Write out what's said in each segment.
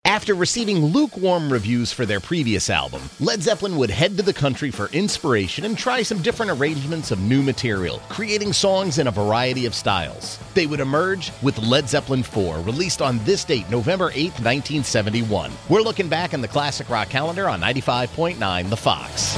After receiving lukewarm reviews for their previous album, Led Zeppelin would head to the country for inspiration and try some different arrangements of new material, creating songs in a variety of styles. They would emerge with Led Zeppelin 4, released on this date, November 8, 1971. We're looking back in the classic rock calendar on 95.9 The Fox.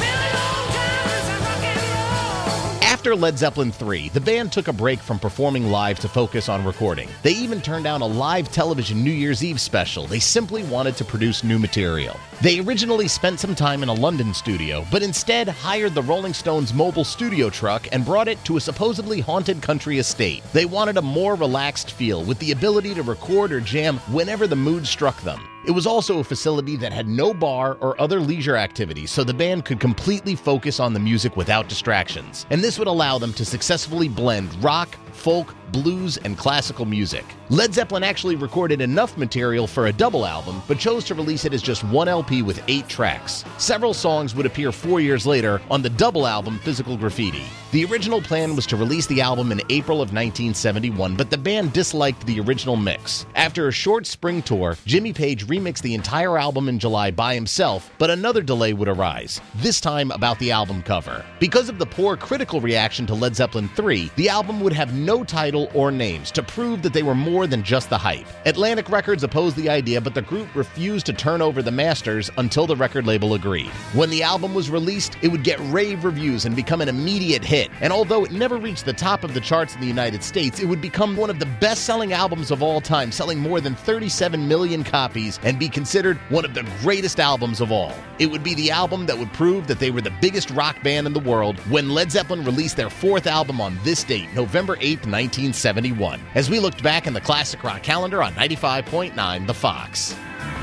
After Led Zeppelin 3, the band took a break from performing live to focus on recording. They even turned down a live television New Year's Eve special. They simply wanted to produce new material. They originally spent some time in a London studio, but instead hired the Rolling Stones' mobile studio truck and brought it to a supposedly haunted country estate. They wanted a more relaxed feel, with the ability to record or jam whenever the mood struck them. It was also a facility that had no bar or other leisure activities, so the band could completely focus on the music without distractions. And this would allow them to successfully blend rock, folk, blues, and classical music. Led Zeppelin actually recorded enough material for a double album, but chose to release it as just one LP with 8 tracks. Several songs would appear 4 years later on the double album Physical Graffiti. The original plan was to release the album in April of 1971, but the band disliked the original mix. After a short spring tour, Jimmy Page remixed the entire album in July by himself, but another delay would arise, this time about the album cover. Because of the poor critical reaction to Led Zeppelin 3, the album would have no title or names to prove that they were more than just the hype. Atlantic Records opposed the idea, but the group refused to turn over the masters until the record label agreed. When the album was released, it would get rave reviews and become an immediate hit. And although it never reached the top of the charts in the United States, it would become one of the best-selling albums of all time, selling more than 37 million copies and be considered one of the greatest albums of all. It would be the album that would prove that they were the biggest rock band in the world when Led Zeppelin released their 4th album on this date, November 8, 1971. As we looked back in the classic rock calendar on 95.9 The Fox.